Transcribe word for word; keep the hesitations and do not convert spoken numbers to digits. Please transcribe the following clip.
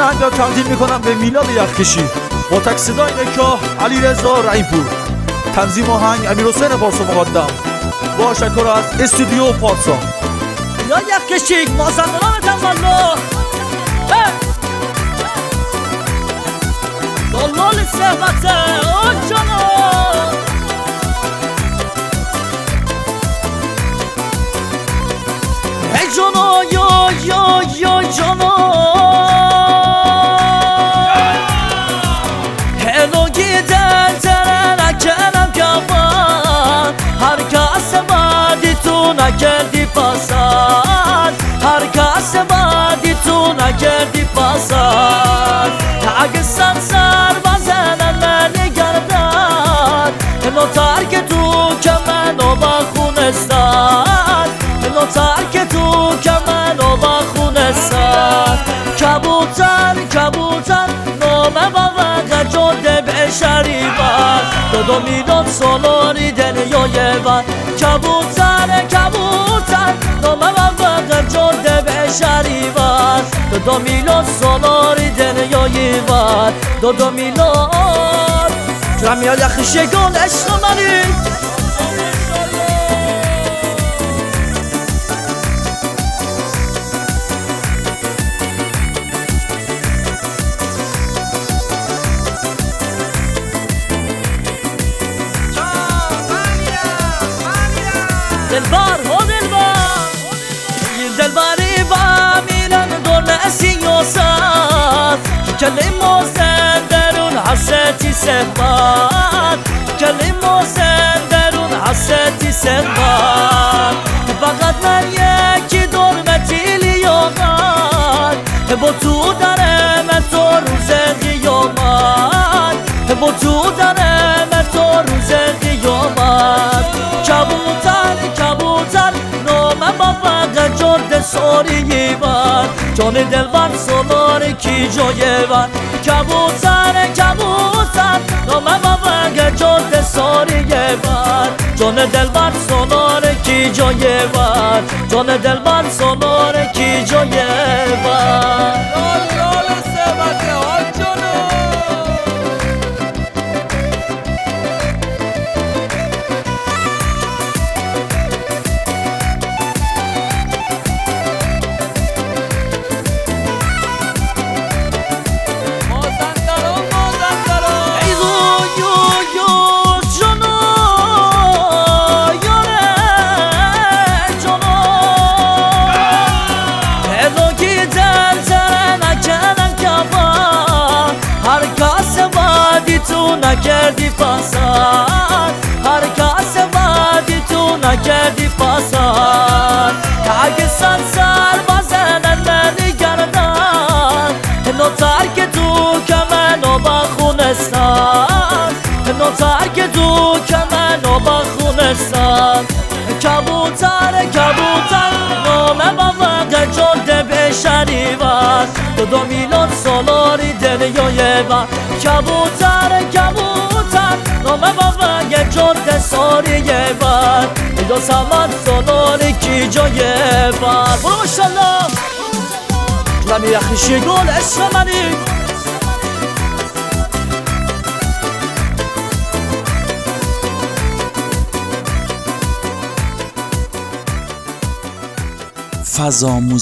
آهنگ را تقدیم میکنم به میلاد یخکشی با تک صدای نکاه علیرضا رحیم‌پور. تنظیم آهنگ امیرحسین پارسا مقدم با تشکر از استودیو پارسا. یا یخکشی مازندران والله دلال صحبت آن جانا ای جانا یا یا یا جانا هلو گیدن تره نکنم کفان هر کس بعدی تو نکردی پسند هر کس بعدی تو نکردی پسند اگه سن سر بزنن منی گردن نو ترک تو که منو بخونستن نو ترک تو که منو بخونستن کبوتر کبوتر نامه بابا جاده به شریفت دو دو میلیون سالاری دنیای من کبوتر کبوتر نامه بابا جاده به شریفت دو دو میلیون سالاری دنیای من دو دو میلیون جرم یا یخشه گل عشق منی دلبر ها دلبر دلبری با میرن دور سیاست کلمه زن درون حسیتی صحبت کلمه زن درون حسیتی صحبت فقط من یکی دورمتی لیاقت با تو دارم تو روز قیامت با تو دارم تو روز قیامت کبوتر کبوتر نامه با فقط جرد ساری بر جان دلبر سالار کی جای بر کبوتر کبوتر نامه با فقط جرد ساری بر جان دلبر سالار کی جای بر جان دلبر سالار کی جای بر تو نکردی پسند هر کس بعدی تو نکردی پسند اگه سن سر بزنن منی گردن نو ترک تو که منو بخونستن نو ترک تو که منو بخونستن کبوتر کبوتر نامه با وقت جرده به شریفت دو دو میلیون سالاری دنیای من کبوتر کبوتر نامه با وقت جرده ساری من دو سمت سالاری کی جای من برو ماشالله جلمی یخشی گل عشق منی فضا